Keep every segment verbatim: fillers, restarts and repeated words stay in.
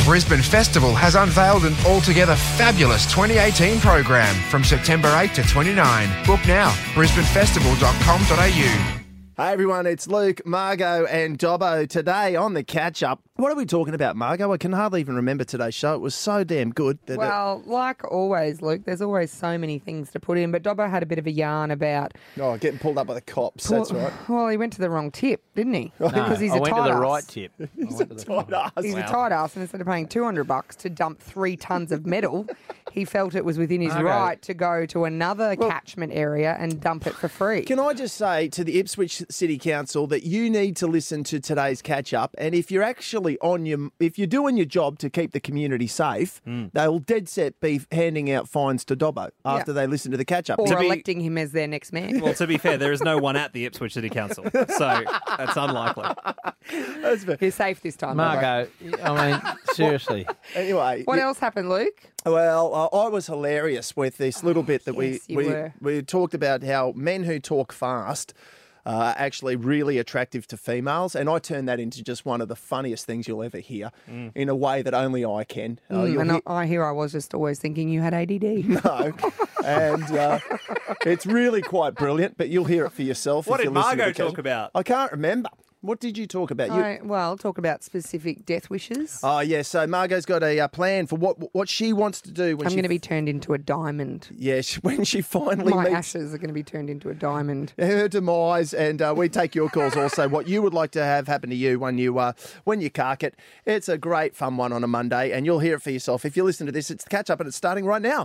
Brisbane Festival has unveiled an altogether fabulous twenty eighteen program from September eighth to twenty-ninth. Book now, brisbane festival dot com dot a u. Hey everyone, it's Luke, Margot and Dobbo today on the catch-up. What are we talking about, Margot? I can hardly even remember today's show. It was so damn good. That well, it... like always, Luke, there's always so many things to put in, but Dobbo had a bit of a yarn about... Oh, getting pulled up by the cops, pull... that's right. Well, he went to the wrong tip, didn't he? No, because he's I a went tight to the ass. right tip. He's a tight ass. He's wow. a tight ass, and instead of paying two hundred bucks to dump three tonnes of metal, he felt it was within his okay. right to go to another well, catchment area and dump it for free. Can I just say to the Ipswich City Council that you need to listen to today's catch-up, and if you're actually on your... If you're doing your job to keep the community safe, mm. they'll dead set be handing out fines to Dobbo after yeah. they listen to the catch-up. Or to electing be... him as their next man. Well, to be fair, there is no one at the Ipswich City Council, so that's unlikely. That's fair. You're safe this time, Margot, I mean, seriously. Anyway. What yeah. else happened, Luke? Well, uh, I was hilarious with this little bit that yes, we, we, were. we talked about how men who talk fast Uh, actually really attractive to females, and I turn that into just one of the funniest things you'll ever hear mm. in a way that only I can. Uh, mm, and hear... I, I hear I was just always thinking you had A D D. No, and uh, it's really quite brilliant, but you'll hear it for yourself. What if did you listen Margot to talk about? I can't remember. What did you talk about? You... I, well, talk about specific death wishes. Oh, yeah. So Margot's got a uh, plan for what what she wants to do. When I'm she... going to be turned into a diamond. Yeah, when she finally My meets... ashes are going to be turned into a diamond. Her demise, and uh, we take your calls also. What you would like to have happen to you when you uh, when you cark it. It's a great fun one on a Monday, and you'll hear it for yourself. If you listen to this, it's the catch-up, and it's starting right now.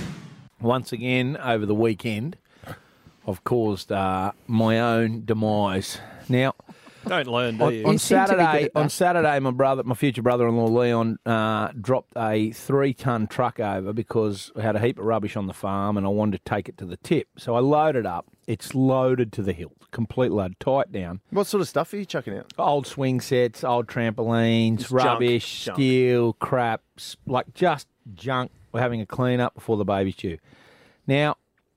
Once again, over the weekend, I've caused uh, my own demise. Now... Don't learn, do you? On, on you Saturday, on Saturday, my brother, my future brother-in-law Leon, uh, dropped a three-ton truck over because I had a heap of rubbish on the farm and I wanted to take it to the tip. So I loaded up. It's loaded to the hilt, complete load, tight down. What sort of stuff are you chucking out? Old swing sets, old trampolines, It's rubbish, junk, steel, crap, like just junk. We're having a clean up before the baby's due. Now.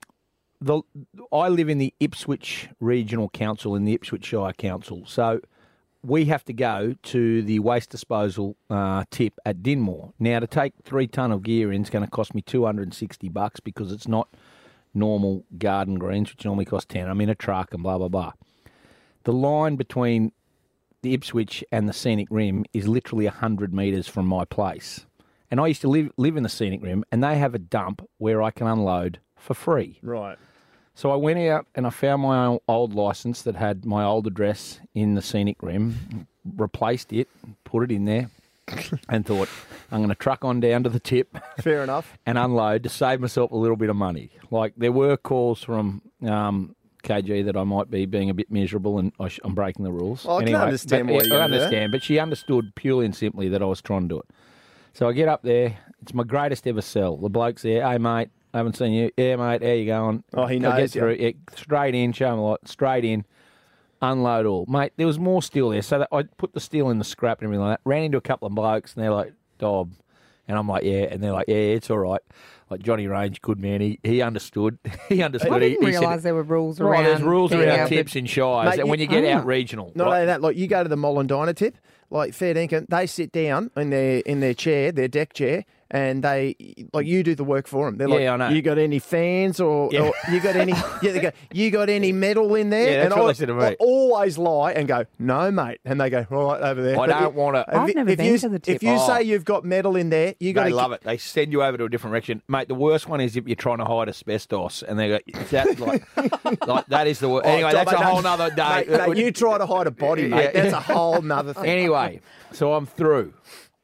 The, I live in the Ipswich Regional Council, in the Ipswich Shire Council, so we have to go to the waste disposal uh, tip at Dinmore. Now, to take three tonne of gear in is going to cost me two hundred and sixty bucks because it's not normal garden greens, which normally cost ten. I'm in a truck and blah blah blah. The line between the Ipswich and the Scenic Rim is literally a hundred metres from my place, and I used to live live in the Scenic Rim, and they have a dump where I can unload for free. Right. So I went out and I found my old licence that had my old address in the Scenic Rim, replaced it, put it in there, and thought, I'm going to truck on down to the tip. Fair enough. And unload to save myself a little bit of money. Like, there were calls from um, K G that I might be being a bit miserable and I sh- I'm breaking the rules. Oh, I anyway, can understand but, why yeah, you're I understand, but she understood purely and simply that I was trying to do it. So I get up there. It's my greatest ever sell. The bloke's there. Hey, mate. I haven't seen you. Yeah, mate, how you going? Oh, he knows I get through. you. Yeah, straight in, show him a lot. Straight in, unload all. Mate, there was more steel there. So that I put the steel in the scrap and everything like that. Ran into a couple of blokes and they're like, Dob. And I'm like, yeah. And they're like, yeah, it's all right. Like Johnny Range, good man. He he understood. he understood. I didn't he, he realise said, there were rules right, around. there's rules getting around out tips the- in shires. Mate, and when you- you get oh. out regional. Not right? only that, like you go to the Mollin Diner tip, like fair dinkum, they sit down in their in their chair, their deck chair, and they like you do the work for them. They're like, Yeah, I know. you got any fans or, Yeah. or you got any? Yeah, they go, you got any metal in there? Yeah, that's and what I, they said to me. I always lie and go, no, mate, and they go right over there. I But don't if- want to. I've if, never if been you, to the tip. If you Oh. say you've got metal in there, you got They to love it. They send you over to a different direction, mate. The worst one is if you're trying to hide asbestos, and they go, "That like, like that is the worst." Oh, Anyway, Dobbo, that's a no, whole nother day. Mate, mate, you try to hide a body, mate. Yeah. That's a whole nother thing. Anyway, so I'm through.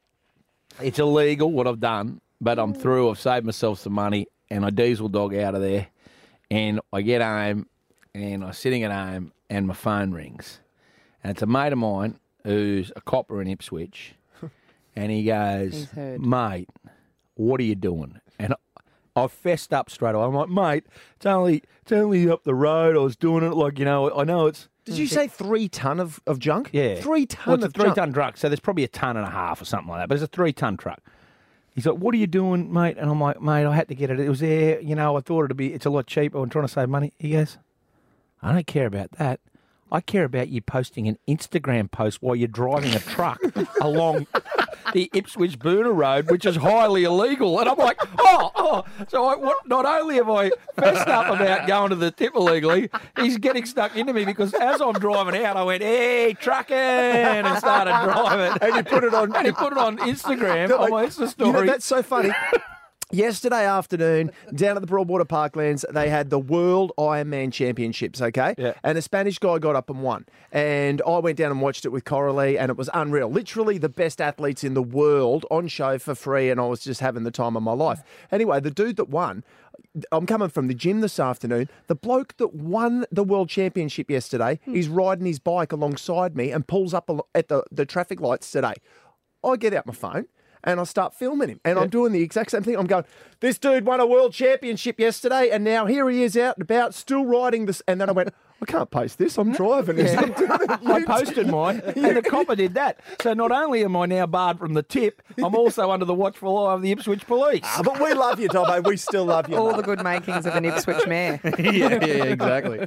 It's illegal what I've done, but I'm through. I've saved myself some money, and I diesel dog out of there. And I get home, and I'm sitting at home, and my phone rings, and it's a mate of mine who's a copper in Ipswich, and he goes, He's heard. "Mate, what are you doing?" And I fessed up straight away. I'm like, "Mate, it's only it's only up the road. I was doing it like, you know, I know it's." Did you say three ton of, of junk? Yeah. Three ton well, it's of a three junk. ton truck, so there's probably a ton and a half or something like that. But it's a three ton truck. He's like, "What are you doing, mate?" And I'm like, "Mate, I had to get it. It was there. You know, I thought it'd be. It's a lot cheaper. I'm trying to save money." He goes, "I don't care about that. I care about you posting an Instagram post while you're driving a truck along the Ipswich Boona Road, which is highly illegal. And I'm like, oh, oh. So I, what, not only have I fessed up about going to the tip illegally, he's getting stuck into me because as I'm driving out, I went, hey, trucking, and started driving. And you put it on. And he put it on Instagram, on my Insta story. You know, that's so funny. Yesterday afternoon, down at the Broadwater Parklands, they had the World Ironman Championships, okay? Yeah. And a Spanish guy got up and won. And I went down and watched it with Coralie, and it was unreal. Literally the best athletes in the world on show for free, and I was just having the time of my life. Anyway, the dude that won, I'm coming from the gym this afternoon. The bloke that won the World Championship yesterday, he's riding his bike alongside me and pulls up at the, the traffic lights today. I get out my phone. And I start filming him. And I'm doing the exact same thing. I'm going, this dude won a world championship yesterday, and now here he is out and about, still riding this. And then I went, I can't post this. I'm driving. Yeah. I posted mine, and the copper did that. So not only am I now barred from the tip, I'm also under the watchful eye of the Ipswich Police. Ah, but we love you, Dobbo. We still love you. All mate. the good makings of an Ipswich mayor. yeah, yeah, yeah, exactly.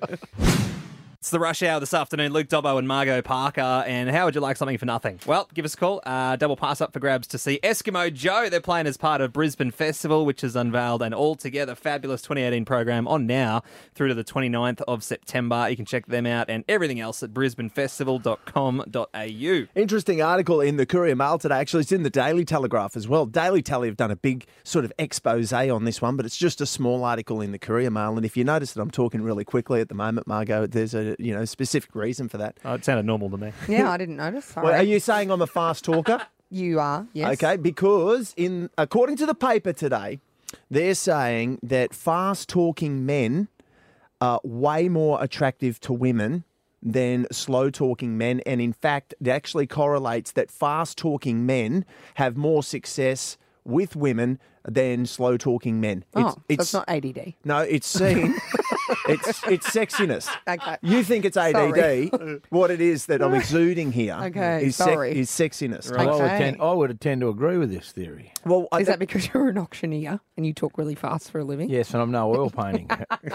It's the rush hour this afternoon. Luke Dobbo and Margot Parker. And how would you like something for nothing? Well, give us a call. Uh, double pass up for grabs to see Eskimo Joe. They're playing as part of Brisbane Festival, which has unveiled an altogether fabulous twenty eighteen program on now through to the twenty-ninth of September. You can check them out and everything else at brisbane festival dot com dot a u. Interesting article in the Courier Mail today. Actually, it's in the Daily Telegraph as well. Daily Tele have done a big sort of expose on this one, but it's just a small article in the Courier Mail. And if you notice that I'm talking really quickly at the moment, Margot, there's a you know specific reason for that. Oh, it sounded normal to me. Yeah, I didn't notice. Sorry. Well, are you saying I'm a fast talker? You are, yes. Okay, because in according to the paper today, they're saying that fast-talking men are way more attractive to women than slow-talking men, and in fact, it actually correlates that fast-talking men have more success with women than slow-talking men. Oh, so it's not A D D. No, it's seen. it's it's sexiness. Okay. You think it's A D D. What it is that I'm exuding here Okay, is, sorry. is sexiness. Well, I, would Okay. tend, I would tend to agree with this theory. Well, I Is that because you're an auctioneer and you talk really fast for a living? Yes, and I'm no oil painting.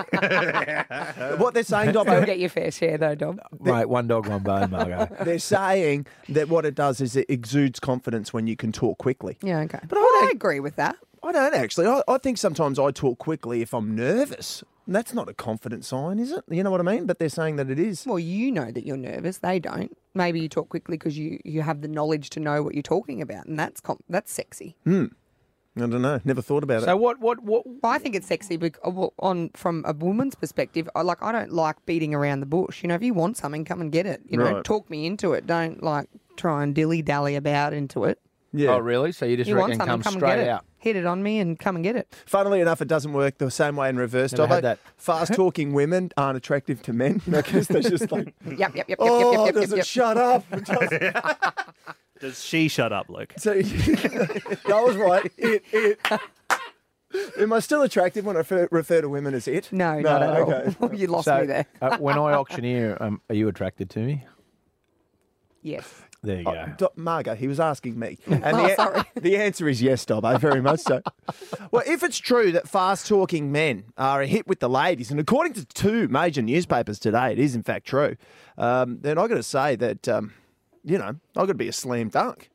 what they're saying, Still Dobbo, get your fair share though, Dom. Mate, one dog, one bone, Margo. they're saying that what it does is it exudes confidence when you can talk quickly. Yeah, okay. But I Well, I don't- agree with that. I don't actually. I, I think sometimes I talk quickly if I'm nervous. And that's not a confident sign, is it? You know what I mean? But they're saying that it is. Well, you know that you're nervous. They don't. Maybe you talk quickly because you, you have the knowledge to know what you're talking about, and that's com- that's sexy. I don't know. Never thought about So it. what, what, what, But I think it's sexy because, well, on from a woman's perspective. I like I don't like beating around the bush. You know, if you want something, come and get it. You know, Right. talk me into it. Don't like try and dilly dally about into it. Yeah. oh, really? So you just You want reckon something, come come and straight get it. out? Hit it on me and come and get it. Funnily enough, it doesn't work the same way in reverse. Never Dobbo. had that. Fast-talking women aren't attractive to men because they're just like, Yep, yep, yep, yep, oh, yep, yep, does yep, it yep. shut up? It doesn't- Does she shut up, Luke? So I was right. It, it. Am I still attractive when I refer, refer to women as it? No, not at okay. all. You lost So me there. uh, when I auctioneer, um, are you attracted to me? Yes. There you Oh, go. Do- Margo, he was asking me. And Oh, the, sorry. the answer is yes, Dobbo, very much so. Well, if it's true that fast-talking men are a hit with the ladies, and according to two major newspapers today, it is in fact true, um, then I've got to say that, um, you know, I've got to be a slam dunk.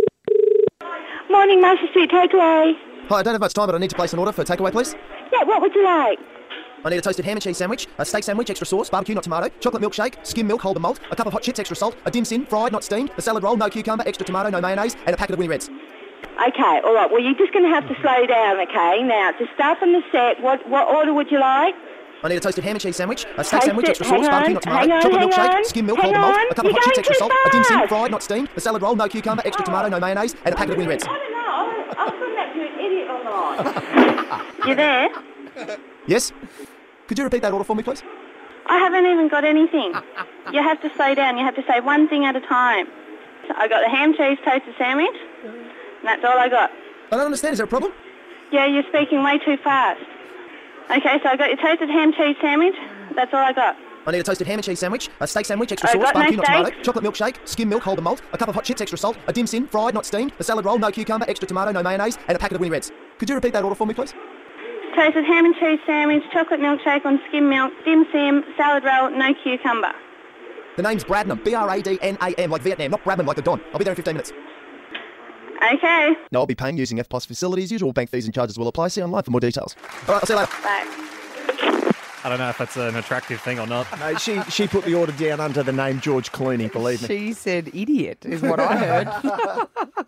Morning, Master Street Takeaway. Hi, I don't have much time, but I need to place an order for takeaway, please. Yeah, what would you like? I need a toasted ham and cheese sandwich, a steak sandwich, extra sauce, barbecue, not tomato, chocolate milkshake, skim milk, hold the malt, a cup of hot chips, extra salt, a dim sim, fried, not steamed, a salad roll, no cucumber, extra tomato, no mayonnaise, and a packet of Winnie Reds. Okay, all right. Well, you're just going to have to slow down, okay? Now, to start from the set, what what order would you like? I need a toasted ham and cheese sandwich, a steak Toasted- sandwich, extra hang sauce, barbecue, on, not tomato, hang on, chocolate hang milkshake, on, skim milk, hang hold the malt, on, a cup of you're hot chips, going extra too salt, a dim sim, fast. fried, not steamed, a salad roll, no cucumber, extra tomato, no mayonnaise, and a packet of Winnie Reds. I don't know. I'll, I'll send that to an idiot or not. You there? Yes? Could you repeat that order for me, please? I haven't even got anything. You have to slow down. You have to say one thing at a time. I got the ham, cheese, toasted sandwich, and that's all I got. I don't understand. Is there a problem? Yeah, you're speaking way too fast. Okay, so I got your toasted ham, cheese sandwich. That's all I got. I need a toasted ham and cheese sandwich, a steak sandwich, extra I sauce, got no barbecue, not tomato, steaks. chocolate milkshake, skim milk, hold the malt, a cup of hot chips, extra salt, a dim sim, fried, not steamed, a salad roll, no cucumber, extra tomato, no mayonnaise, and a packet of Winnie Reds. Could you repeat that order for me, please? Toasted ham and cheese sandwich, chocolate milkshake on skim milk, dim sim, salad roll, no cucumber. The name's Bradnam, B R A D N A M, like Vietnam, not Bradman like the Don. I'll be there in fifteen minutes. Okay. No, I'll be paying using F Plus facilities. Usual bank fees and charges will apply. See online for more details. All right, I'll see you later. Bye. I don't know if that's an attractive thing or not. No, she she put the order down under the name George Clooney, believe me. She said idiot, is what I heard.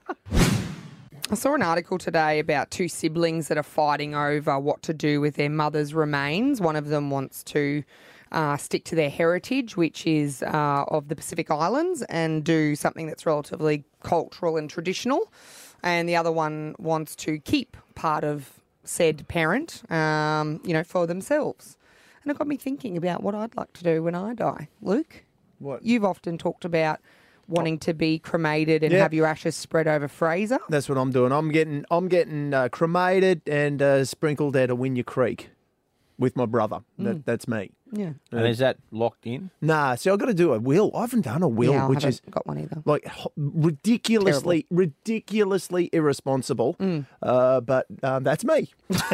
I saw an article today about two siblings that are fighting over what to do with their mother's remains. One of them wants to uh, stick to their heritage, which is uh, of the Pacific Islands, and do something that's relatively cultural and traditional. And the other one wants to keep part of said parent, um, you know, for themselves. And it got me thinking about what I'd like to do when I die. Luke, What? you've often talked about wanting to be cremated and Yeah. have your ashes spread over Fraser. That's what I'm doing. I'm getting I'm getting uh, cremated and uh, sprinkled out of Wynyard Creek with my brother. That, that's me. Yeah. And is that locked in? Nah, see, I've got to do a will. I haven't done a will, yeah, I which haven't is got one either. like ho- ridiculously, ridiculously irresponsible. Mm. Uh, but um, that's me.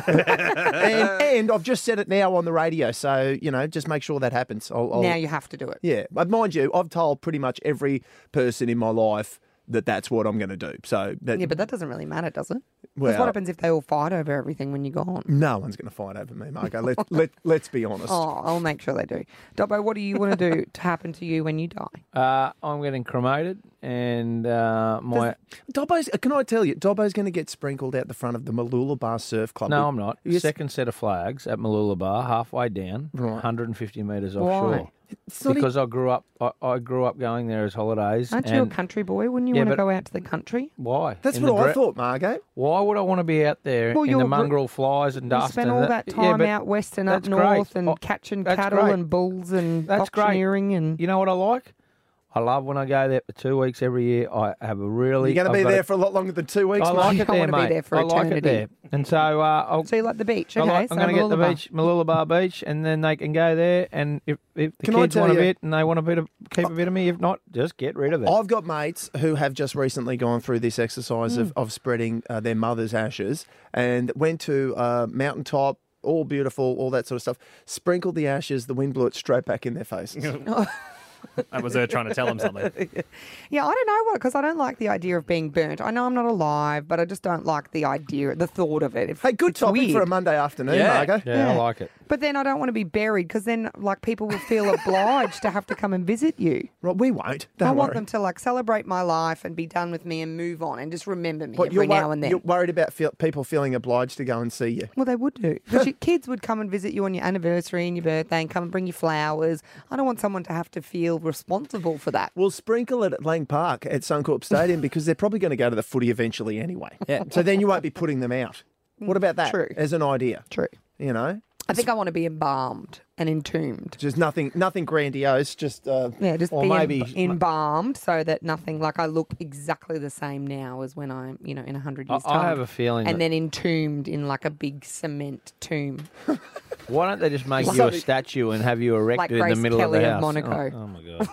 and, and I've just said it now on the radio, so you know, just make sure that happens. I'll, I'll, Now you have to do it. yeah, but mind you, I've told pretty much every person in my life that that's what I'm going to do. So that, Yeah, but that doesn't really matter, does it? 'Cause Well- what happens if they all fight over everything when you're gone? no one's going to fight over me, Margo. Let, let, let's be honest. Oh, I'll make sure they do. Dobbo, what do you want to do to happen to you when you die? Uh, I'm getting cremated, and uh, my Dobbo's, can I tell you, Dobbo's going to get sprinkled out the front of the Malula Bar Surf Club. no, I'm not. Yes. Second set of flags at Malula Bar, halfway down, Right. one hundred fifty metres Why? offshore. It's not Because I grew up, I, I grew up going there as holidays. Aren't you a and country boy? Wouldn't you Yeah, want to but- go out to the country? why? That's In what the I dre- thought, Margo. Why would I want to be out there Well, in you're the gr- mongrel flies and You dust? spend and all that, that yeah, time but out west and up that's great. north and Oh, catching that's cattle great. and bulls and That's great. auctioneering and... You know what I like? I love when I go there for two weeks every year. I have a really. You're going to I've be got there a- for a lot longer than two weeks, I mate. like You it don't there, wanna be mate. there for I like it eternity. there, and so uh, I'll. So you like the beach, I okay? like, so I'm going to get the Malula. beach, Malula Bar Beach, and then they can go there. And if, if the Can I kids tell want a you- bit and they want a bit of keep a bit of me, if not, just get rid of it. I've got mates who have just recently gone through this exercise of, of spreading uh, their mother's ashes and went to uh, mountaintop, all beautiful, all that sort of stuff, sprinkled the ashes, the wind blew it straight back in their faces. That was her trying to tell him something. Yeah, I don't know what, because I don't like the idea of being burnt. I know I'm not alive, but I just don't like the idea, the thought of it. If, Hey, good it's topic weird. for a Monday afternoon, Yeah. Margo. yeah, I Yeah. like it. But then I don't want to be buried, because then like people will feel obliged to have to come and visit you. Right, we won't. Don't I worry. want them to like celebrate my life and be done with me and move on and just remember me But every you're, wor- now and then. you're worried about feel- people feeling obliged to go and see you. Well, they would do. Because your kids would come and visit you on your anniversary and your birthday and come and bring you flowers. I don't want someone to have to feel responsible for that. We'll sprinkle it at Lang Park at Suncorp Stadium because they're probably going to go to the footy eventually anyway. Yeah. So then you won't be putting them out. What about that True. as an idea? True. You know, I think I want to be embalmed and entombed. just nothing, nothing grandiose. Just uh, Yeah, just Or be maybe- em- embalmed so that nothing, like I look exactly the same now as when I'm, you know, in a hundred I, years' time. I have a feeling. and that, then entombed in like a big cement tomb. why don't they just make Like you a something- statue and have you erected in Grace the middle Kelly of the of house? Monaco. Oh, oh my god!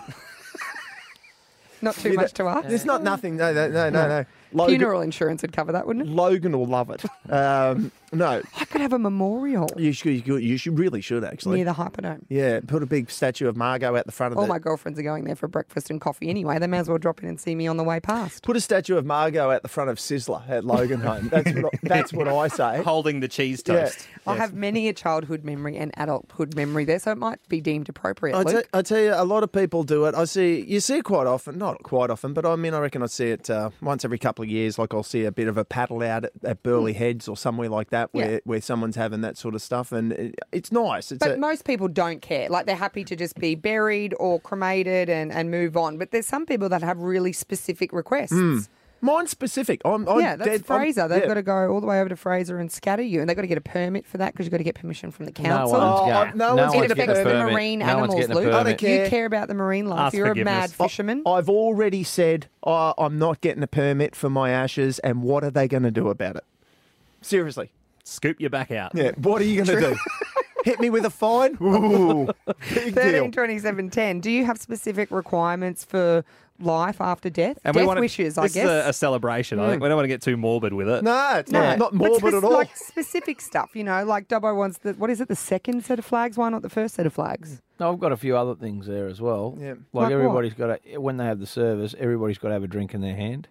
Not too You know, much to ask. There's not nothing. No, no, no, no. no. Logan, Funeral insurance would cover that, wouldn't it? Logan will love it. Um, no, I could have a memorial you should. You, should- you should really should actually. near the Hyperdome. Yeah, put a big statue of Margot out the front of All the. my girlfriends are going there for breakfast and coffee anyway. They may as well drop in and see me on the way past. Put a statue of Margot at the front of Sizzler at Logan Home. That's what. I, that's what I say. Holding the cheese Yeah. toast. I have many a childhood memory and adulthood memory there, so it might be deemed appropriate. I, Luke. te- I tell you, a lot of people do it. I see, you see it quite often, not quite often, but I mean, I reckon I see it uh, once every couple of years. Like I'll see a bit of a paddle out at, at Burley Heads or somewhere like that, where, Yeah. where someone's having that sort of stuff, and it, it's nice. It's But a, most people don't care. Like they're happy to just be buried or cremated and, and move on. But there's some people that have really specific requests. mine's specific. I'm, I'm yeah, that's dead, I'm- Fraser. They've yeah. got to go all the way over to Fraser and scatter you, and they've got to get a permit for that because you've got to get permission from the No council. one's Oh, going. no no one's one's it getting affects a the permit. marine No one's animals, getting a Luke. I don't permit. care. You care about the marine life. Ask You're a forgiveness. mad fisherman. I've already said oh, I'm not getting a permit for my ashes, and what are they going to do about it? Seriously. Scoop your back out. Yeah, what are you going to do? Hit me with a fine? Ooh, big deal. thirteen twenty-seven ten. Do you have specific requirements for life after death? And death we want to, wishes, I this guess. is a, a celebration. I think we don't want to get too morbid with it. No, it's No, not, not but morbid spec- at all. Like specific stuff, you know, like Dubbo wants the, what is it, the second set of flags? Why not the first set of flags? No, I've got a few other things there as well. Yeah. Like, Like what? everybody's got to, when they have the service, everybody's got to have a drink in their hand.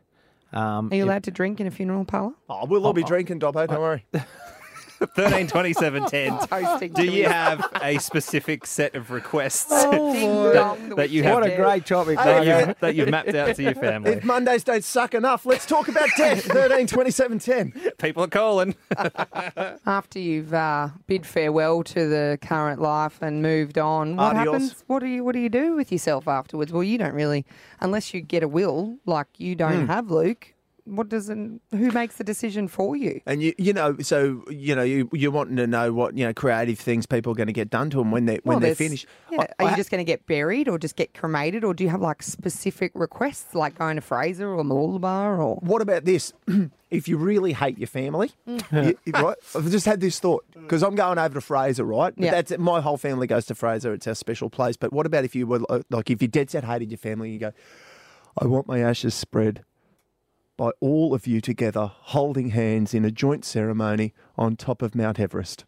Um, Are you if- allowed to drink in a funeral parlour? Oh, we'll all be drinking, Dobbo, don't worry. thirteen twenty-seven ten. Toasting Do to you his- have a specific set of requests Ding dong, the that you witch have What a dead. great topic, that, Margo. you've, that you've mapped out to your family? If Mondays don't suck enough, let's talk about death. thirteen twenty-seven ten. People are calling. After you've uh, bid farewell to the current life and moved on, what Adios. happens? What do you What do you do with yourself afterwards? Well, you don't really, unless you get a will like you don't have, Luke. What does an, who makes the decision for you? And you, you know, so you know, you you're wanting to know what you know, creative things people are going to get done to them when they when Well, they're there's- finished. Yeah. I- Are I- you just going to get buried or just get cremated, or do you have like specific requests, like going to Fraser or Mooloolaba or? What about this? If you really hate your family, Mm. you- right? I've just had this thought because I'm going over to Fraser, right? But Yeah. that's it. My whole family goes to Fraser. It's our special place. But what about if you were uh, like, if you dead set hated your family, you go, I want my ashes spread by all of you together, holding hands in a joint ceremony on top of Mount Everest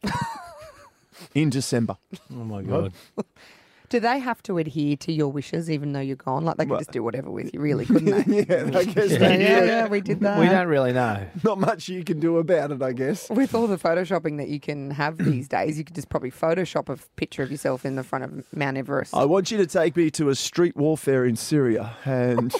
in December. Oh, my God. Do they have to adhere to your wishes even though you're gone? Like they could just do whatever with you, really, couldn't they? Yeah, I guess yeah, they yeah, do. yeah, we did that. We don't really know. Not much you can do about it, I guess. With all the photoshopping that you can have these days, you could just probably Photoshop a picture of yourself in the front of Mount Everest. I want you to take me to a street warfare in Syria and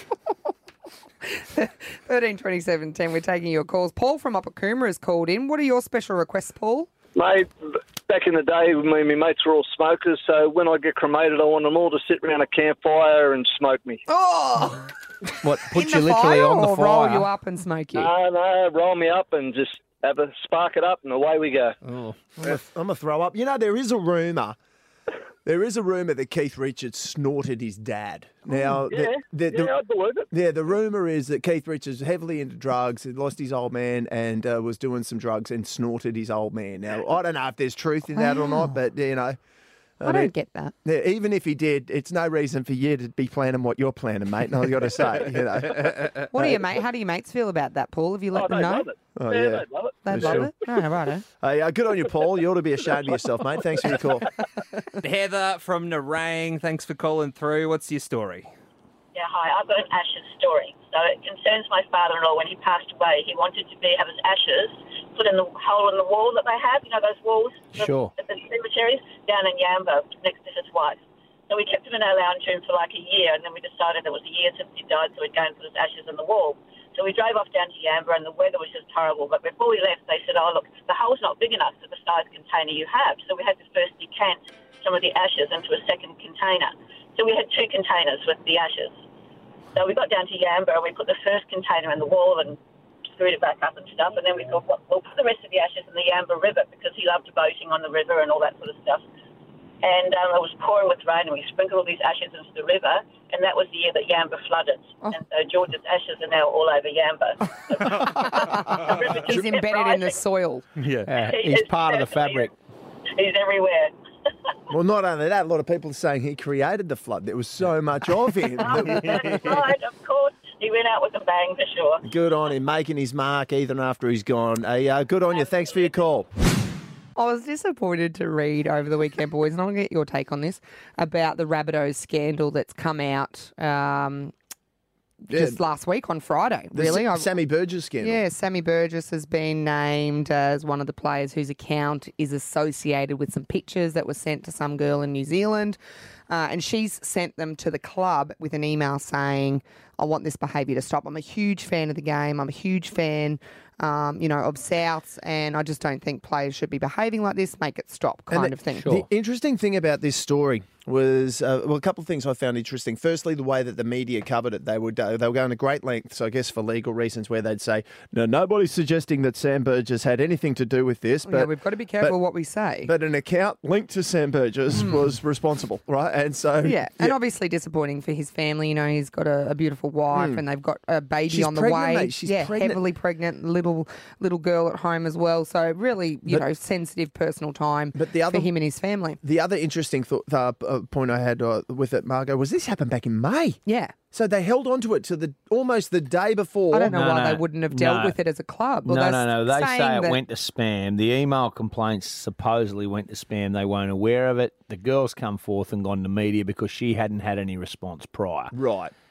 thirteen twenty-seven ten, we're taking your calls. Paul from Upper Coomera has called in. What are your special requests, Paul? Mate, back in the day, me and my mates were all smokers, so when I get cremated, I want them all to sit around a campfire and smoke me. Oh! What, put In you the literally fire on the or fire? roll you up and smoke you? No, no, roll me up and just have a spark it up, and away we go. Oh. I'm going to throw up. You know, there is a rumour. There is a rumour that Keith Richards snorted his dad. Now, Yeah, the, the, the, yeah, I believe it. yeah, the rumour is that Keith Richards was heavily into drugs, had lost his old man, and uh, was doing some drugs and snorted his old man. Now, I don't know if there's truth in that or not, but you know, I, mean, don't get that. yeah, even if he did, it's no reason for you to be planning what you're planning, mate. And I've got to say, you know, What do you mate? How do your mates feel about that, Paul? Have you let Oh, them they know? love it. Oh, yeah, yeah. they love it. They For love sure. it. Oh, righto. hey, uh, good on you, Paul. You ought to be ashamed of yourself, mate. Thanks for your call. Heather from Narang, thanks for calling through. What's your story? Yeah, hi. I've got an ashes story. So it concerns my father-in-law. When he passed away, he wanted to be have his ashes put in the hole in the wall that they have. You know those walls that- Sure. at the cemeteries down in Yamba next to his wife. So we kept him in our lounge room for like a year, and then we decided it was a year since he died, so we'd go and put his ashes in the wall. So we drove off down to Yamba, and the weather was just horrible. But before we left, they said, "Oh, look, the hole's not big enough for the size container you have." So we had to first decant some of the ashes into a second container. So we had two containers with the ashes. So we got down to Yamba and we put the first container in the wall and screwed it back up and stuff. And then we thought, well, we'll put the rest of the ashes in the Yamba River because he loved boating on the river and all that sort of stuff. And um, it was pouring with rain and we sprinkled all these ashes into the river. And that was the year that Yamba flooded. Oh. And so George's ashes are now all over Yamba. The river just He's kept embedded in the rising. soil. Yeah. Uh, He he's is part of the definitely- fabric. He's everywhere. Well, not only that, a lot of people are saying he created the flood. There was so much of him. That's right, of course. He went out with a bang for sure. Good on him, making his mark even after he's gone. Hey, uh, good on you. Thanks for your call. I was disappointed to read over the weekend, boys, and I want to get your take on this, about the Rabbitohs scandal that's come out um, just last week on Friday. The Really? S- I- Sammy Burgess scandal. Yeah, Sammy Burgess has been named as one of the players whose account is associated with some pictures that were sent to some girl in New Zealand. Uh, and she's sent them to the club with an email saying, I want this behaviour to stop. I'm a huge fan of the game. I'm a huge fan, um, you know, of Souths, and I just don't think players should be behaving like this. Make it stop, kind And of thing. The interesting thing about this story was, uh, well, a couple of things I found interesting. Firstly, the way that the media covered it. They would uh, they were going to great lengths, I guess, for legal reasons, where they'd say, no, nobody's suggesting that Sam Burgess had anything to do with this. But yeah, we've got to be careful but- what we say. But an account linked to Sam Burgess was responsible, right? And so, Yeah, and obviously disappointing for his family. You know, he's got a, a beautiful wife, and they've got a baby She's on the pregnant, way. mate. She's yeah, pregnant. heavily pregnant, little little girl at home as well. So really, you But- know, sensitive personal time But the other- for him and his family. the other interesting thought, uh, uh, point I had uh, with it, Margot, was this happened back in May. Yeah, So they held on to it to the almost the day before. I don't know No, why no, they wouldn't have dealt no. with it as a club. Well, no, they're no, no. They saying say it that- went to spam. The email complaints supposedly went to spam. They weren't aware of it. The girl's come forth and gone to media because she hadn't had any response prior. Right.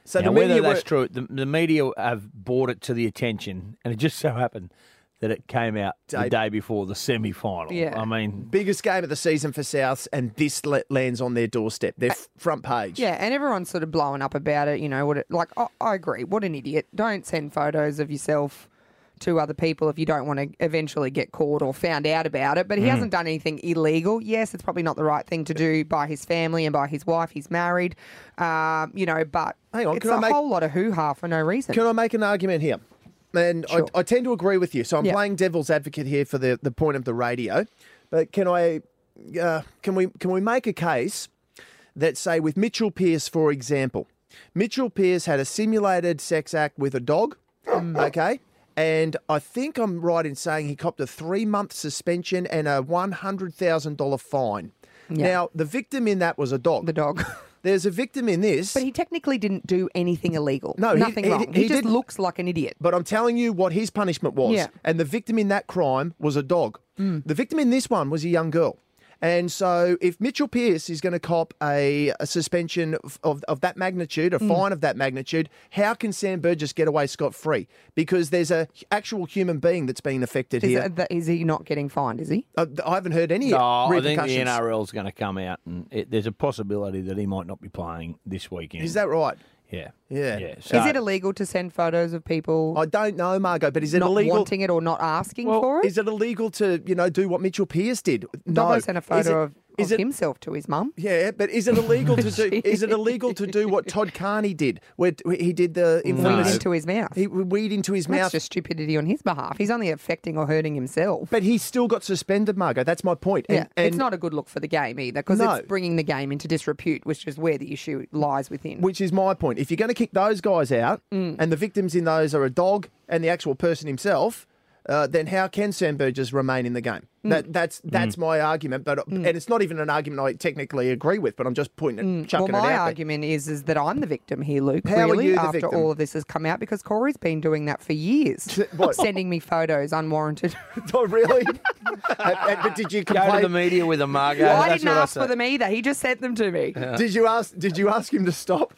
So now, the whether media that's were- true, the, the media have brought it to the attention, and it just so happened that it came out Day- the day before the semi-final. Yeah. I mean, biggest game of the season for Souths, and this le- lands on their doorstep, their f- front page. Yeah, and everyone's sort of blowing up about it. You know, what? It, like, I, I agree. What an idiot! Don't send photos of yourself to other people if you don't want to eventually get caught or found out about it. But he hasn't done anything illegal. Yes, it's probably not the right thing to do by his family and by his wife. He's married, um, you know. But Hang on, it's can I a make- whole lot of hoo ha for no reason. Can I make an argument here? And Sure. I, I tend to agree with you. So I'm Yeah. playing devil's advocate here for the, the point of the radio. But can I, uh, can we can we make a case that, say, with Mitchell Pearce, for example, Mitchell Pearce had a simulated sex act with a dog, okay? And I think I'm right in saying he copped a three-month suspension and a one hundred thousand dollars fine. Yeah. Now, the victim in that was a dog. The dog. There's a victim in this. But he technically didn't do anything illegal. No, he- nothing he- wrong. he He, just didn't- looks like an idiot. But I'm telling you what his punishment was. Yeah. And the victim in that crime was a dog. The victim in this one was a young girl. And so if Mitchell Pearce is going to cop a, a suspension of, of, of that magnitude, a fine of that magnitude, how can Sam Burgess get away scot-free? Because there's a actual human being that's being affected Is, here. that, that, is he not getting fined? Is he? Uh, I haven't heard any no, I think repercussions. the N R L's going to come out, and it, there's a possibility that he might not be playing this weekend. Is that right? Yeah. Yeah. Yeah. So, Is it illegal to send photos of people I don't know, Margot, but is it not illegal? wanting it or not asking Well, for it? Is it illegal to, you know, do what Mitchell Pearce did? No. Dobbo sent a Is photo it- of, is of it- himself to his mum. Yeah, but is it illegal to do? Is it illegal to do what Todd Carney did, where he did the Weed infamous into his mouth. he weed into his That's mouth? just stupidity on his behalf. He's only affecting or hurting himself. But he still got suspended, Margot. That's my point. And, yeah, and it's not a good look for the game either because No. it's bringing the game into disrepute, which is where the issue lies within. which is my point. If you're going to kick those guys out, Mm. and the victims in those are a dog and the actual person himself, uh, then how can Sam Burgess remain in the game? Mm. That that's that's my argument. But and it's not even an argument I technically agree with. But I'm just pointing, chucking Mm. Well, my it out. there. argument is is that I'm the victim here, Luke. How are really, you the after victim? all of this has come out, because Corey's been doing that for years, What? sending me photos unwarranted. Oh, really? Uh, uh, but did you go to complain? the media with a Margo. Well, I That's didn't what ask I for said. them either. He just sent them to me. Did you ask? Did you ask him to stop?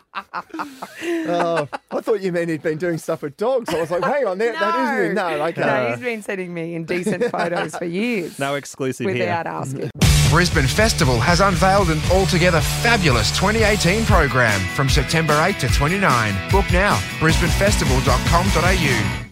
Oh, I thought you meant he'd been doing stuff with dogs. I was like, hang on, there, that isn't it. No, okay. No, he's been sending me indecent photos for years. No exclusive without here. asking. Brisbane Festival has unveiled an altogether fabulous twenty eighteen program from September eighth to twenty-ninth. Book now, brisbane festival dot com dot a u.